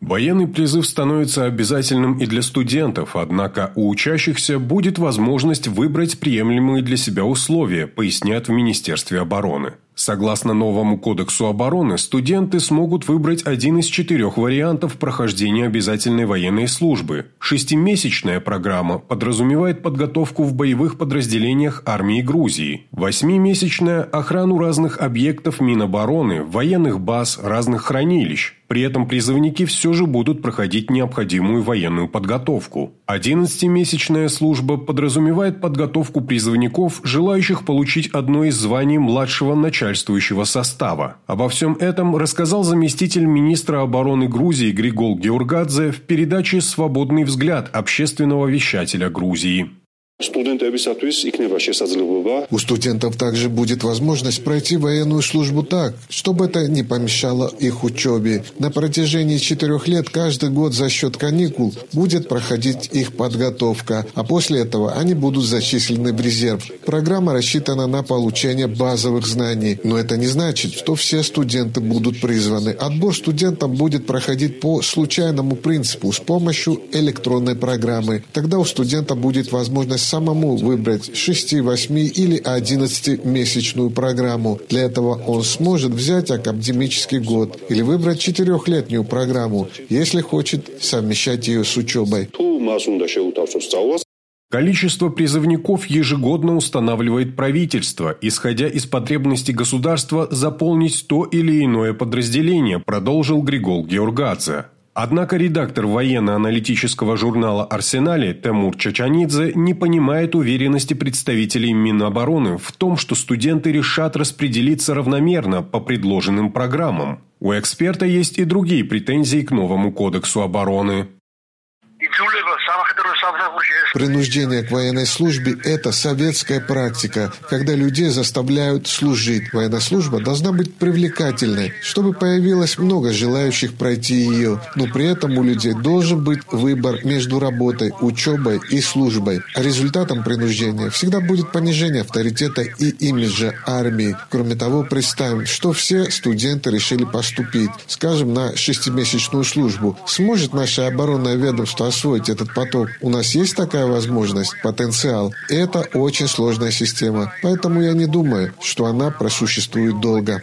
Военный призыв становится обязательным и для студентов, однако у учащихся будет возможность выбрать приемлемые для себя условия, поясняют в Министерстве обороны. Согласно новому кодексу обороны, студенты смогут выбрать один из 4 вариантов прохождения обязательной военной службы. 6-месячная программа подразумевает подготовку в боевых подразделениях армии Грузии. 8-месячная – охрану разных объектов Минобороны, военных баз, разных хранилищ. При этом призывники все же будут проходить необходимую военную подготовку. 11-месячная служба подразумевает подготовку призывников, желающих получить одно из званий младшего начальствующего состава. Обо всем этом рассказал заместитель министра обороны Грузии Григол Георгадзе в передаче «Свободный взгляд» общественного вещателя Грузии. У студентов также будет возможность пройти военную службу так, чтобы это не помешало их учебе. На протяжении 4 лет каждый год за счет каникул будет проходить их подготовка, а после этого они будут зачислены в резерв. Программа рассчитана на получение базовых знаний, но это не значит, что все студенты будут призваны. Отбор студентов будет проходить по случайному принципу с помощью электронной программы. Тогда у студента будет возможность самому выбрать 6, 8 или 11-месячную программу. Для этого он сможет взять академический год или выбрать 4-летнюю программу, если хочет совмещать ее с учебой. Количество призывников ежегодно устанавливает правительство, исходя из потребностей государства заполнить то или иное подразделение, продолжил Григол Георгадзе. Однако редактор военно-аналитического журнала «Арсенале» Тимур Чачанидзе не понимает уверенности представителей Минобороны в том, что студенты решат распределиться равномерно по предложенным программам. У эксперта есть и другие претензии к новому кодексу обороны. Принуждение к военной службе – это советская практика, когда людей заставляют служить. Военная служба должна быть привлекательной, чтобы появилось много желающих пройти ее. Но при этом у людей должен быть выбор между работой, учебой и службой. А результатом принуждения всегда будет понижение авторитета и имиджа армии. Кроме того, представим, что все студенты решили поступить, скажем, на 6-месячную службу. Сможет наше оборонное ведомство освоить этот поток? У нас есть такая возможность, потенциал. Это очень сложная система, поэтому я не думаю, что она просуществует долго.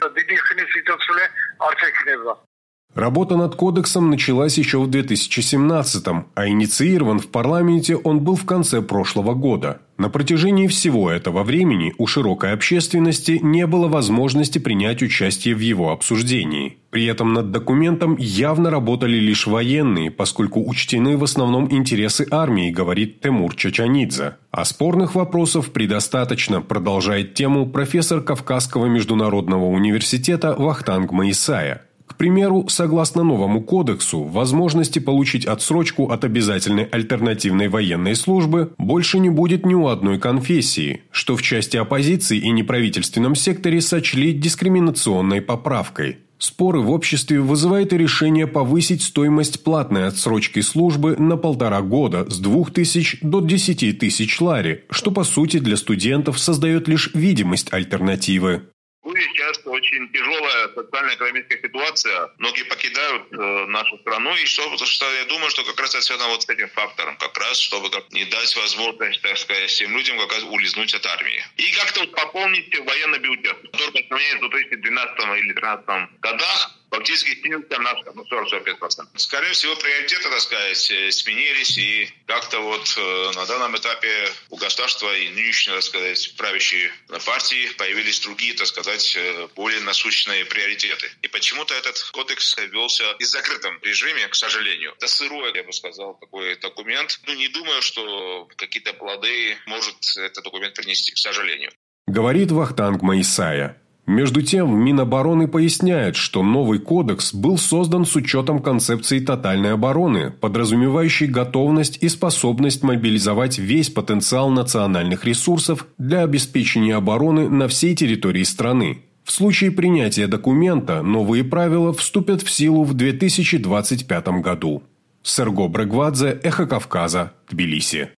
Работа над кодексом началась еще в 2017-м, а инициирован в парламенте он был в конце прошлого года. На протяжении всего этого времени у широкой общественности не было возможности принять участие в его обсуждении. При этом над документом явно работали лишь военные, поскольку учтены в основном интересы армии, говорит Тимур Чачанидзе. А спорных вопросов предостаточно, продолжает тему профессор Кавказского международного университета Вахтанг Маисая. К примеру, согласно новому кодексу, возможности получить отсрочку от обязательной альтернативной военной службы больше не будет ни у одной конфессии, что в части оппозиции и неправительственном секторе сочли дискриминационной поправкой. Споры в обществе вызывает и решение повысить стоимость платной отсрочки службы на 1,5 года с 2000 до 10 тысяч лари, что по сути для студентов создает лишь видимость альтернативы. Сейчас очень тяжелая социально-экономическая ситуация. Многие покидают нашу страну. И что я думаю, что как раз это связано вот с этим фактором. Как раз, чтобы не дать возможность, так сказать, всем людям как раз улизнуть от армии. И как-то вот пополнить военный бюджет, который по сравнению с 2012 или 2013 годах фактически снизился на 40-45%. Скорее всего, приоритеты, так сказать, сменились, и как-то вот на данном этапе у государства и нынешней, так сказать, правящей партии появились другие, так сказать, более насущные приоритеты. И почему-то этот кодекс велся в закрытом режиме, к сожалению. Это сырой, я бы сказал, такой документ. Не думаю, что какие-то плоды может этот документ принести, к сожалению. Говорит Вахтанг Маисая. Между тем, Минобороны поясняет, что новый кодекс был создан с учетом концепции тотальной обороны, подразумевающей готовность и способность мобилизовать весь потенциал национальных ресурсов для обеспечения обороны на всей территории страны. В случае принятия документа новые правила вступят в силу в 2025 году. Серго Брегвадзе, Эхо Кавказа, Тбилиси.